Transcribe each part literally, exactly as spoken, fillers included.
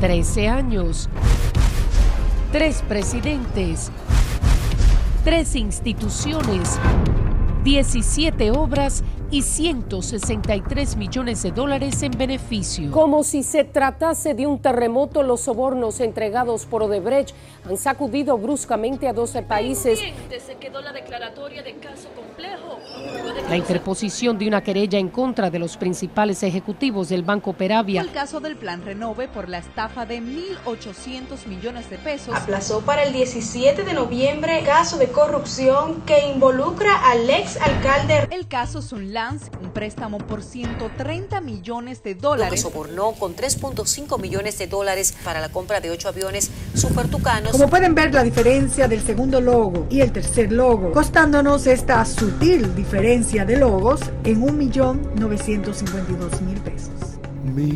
trece años, tres presidentes, tres instituciones, diecisiete obras y ciento sesenta y tres millones de dólares en beneficio. Como si se tratase de un terremoto, los sobornos entregados por Odebrecht han sacudido bruscamente a doce países. Se quedó la declaratoria de caso complejo. La interposición de una querella en contra de los principales ejecutivos del Banco Peravia. El caso del Plan Renove por la estafa de mil ochocientos millones de pesos. Aplazó para el diecisiete de noviembre caso de corrupción que involucra al ex alcalde. El caso Sunlance, un préstamo por ciento treinta millones de dólares. Lo que sobornó con tres punto cinco millones de dólares para la compra de ocho aviones Super Tucanos. Como pueden ver, la diferencia del segundo logo y el tercer logo, costándonos esta sutil diferencia de logos en un millón novecientos cincuenta y dos mil pesos. Mi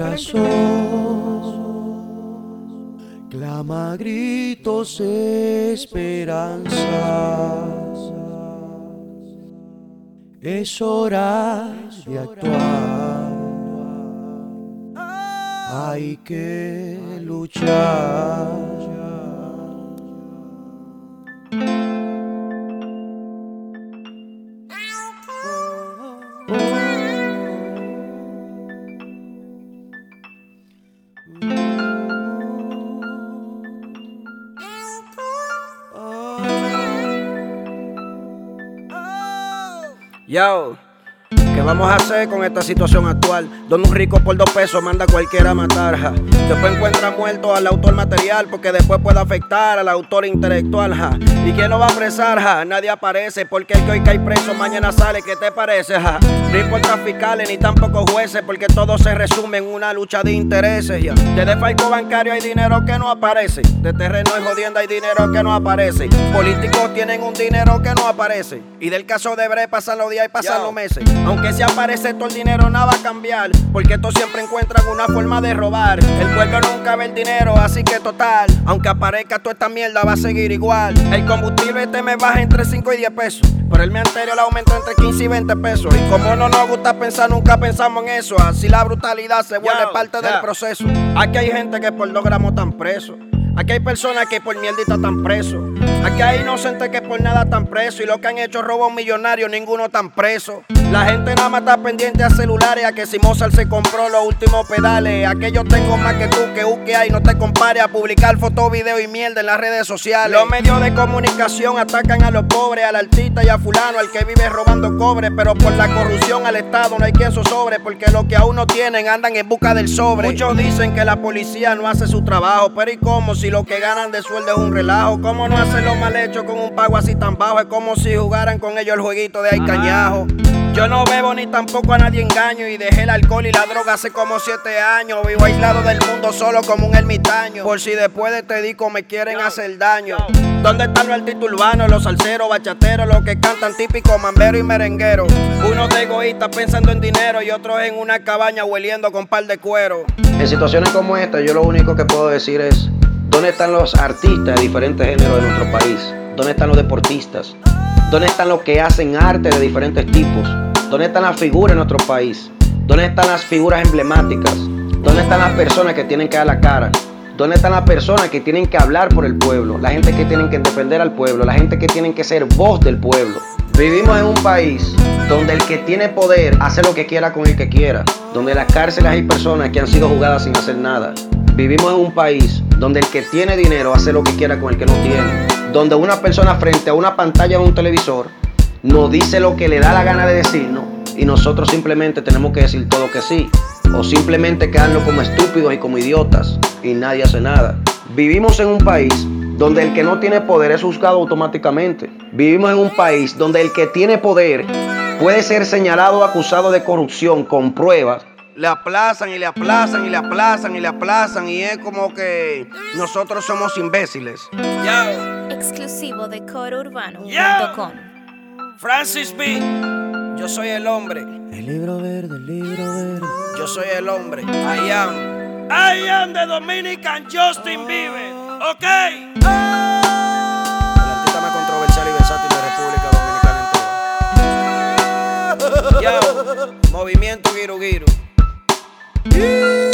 corazón clama a gritos esperanzas. Es hora de actuar. Hay que luchar. Yo, ¿qué vamos a hacer con esta situación actual? Donde un rico por dos pesos manda a cualquiera a matar, ja. Después encuentra muerto al autor material porque después puede afectar al autor intelectual, ja. ¿Y quién lo va a apresar, ja? Nadie aparece porque el que hoy cae preso mañana sale. ¿Qué te parece, ja? No importa fiscales ni tampoco jueces porque todo se resume en una lucha de intereses, ya. De defalco bancario hay dinero que no aparece. De terreno y jodienda hay dinero que no aparece. Políticos tienen un dinero que no aparece. Y del caso de Bre pasan los días y pasan Yo. los meses. Aunque si aparece todo el dinero nada va a cambiar, porque estos siempre encuentran una forma de robar. El pueblo nunca ve el dinero, así que total, aunque aparezca toda esta mierda va a seguir igual. El combustible este me baja entre cinco y diez pesos, pero el mes anterior lo aumentó entre quince y veinte pesos. Y como no nos gusta pensar, nunca pensamos en eso. Así la brutalidad se vuelve Yo, parte yeah. del proceso. Aquí hay gente que por dos gramos están presos. Aquí hay personas que por mierdita están presos. Aquí hay inocentes que por nada están presos. Y los que han hecho robos millonarios, ninguno están preso. La gente nada más está pendiente a celulares, a que si Mozart se compró los últimos pedales. A que yo tengo más que tú, que U que hay, no te compare a publicar fotos, videos y mierda en las redes sociales. Los medios de comunicación atacan a los pobres, al artista y a fulano, al que vive robando cobre. Pero por la corrupción al Estado no hay quien zozobre, porque los que aún no tienen andan en busca del sobre. Muchos dicen que la policía no hace su trabajo, pero ¿y cómo si lo que ganan de sueldo es un relajo? ¿Cómo no hacen lo mal hecho con un pago así tan bajo? Es como si jugaran con ellos el jueguito de ay cañajo. Yo no bebo ni tampoco a nadie engaño y dejé el alcohol y la droga hace como siete años. Vivo aislado del mundo solo como un ermitaño, por si después de este disco me quieren hacer daño. ¿Dónde están los artistas urbanos, los salseros, bachateros, los que cantan típico mambero y merenguero? Unos de egoístas pensando en dinero y otros en una cabaña hueliendo con par de cuero. En situaciones como esta yo lo único que puedo decir es: ¿dónde están los artistas de diferentes géneros de nuestro país? ¿Dónde están los deportistas? ¿Dónde están los que hacen arte de diferentes tipos? ¿Dónde están las figuras en nuestro país? ¿Dónde están las figuras emblemáticas? ¿Dónde están las personas que tienen que dar la cara? ¿Dónde están las personas que tienen que hablar por el pueblo? La gente que tienen que defender al pueblo, la gente que tienen que ser voz del pueblo. Vivimos en un país donde el que tiene poder hace lo que quiera con el que quiera, donde en las cárceles hay personas que han sido juzgadas sin hacer nada. Vivimos en un país donde el que tiene dinero hace lo que quiera con el que no tiene, donde una persona frente a una pantalla de un televisor nos dice lo que le da la gana de decirnos y nosotros simplemente tenemos que decir todo que sí, o simplemente quedarnos como estúpidos y como idiotas y nadie hace nada. Vivimos en un país donde el que no tiene poder es juzgado automáticamente. Vivimos en un país donde el que tiene poder puede ser señalado o acusado de corrupción con pruebas. Le aplazan y le aplazan y le aplazan y le aplazan y es como que nosotros somos imbéciles. Yo. Exclusivo de coro urbano punto com. Francis B. Yo soy el hombre. El libro verde, el libro verde. Yo soy el hombre. I am. I am the Dominican Justin Bieber. ¿Ok? El artista más controversial y versátil de República Dominicana entera. Yo. Movimiento Giru Giru.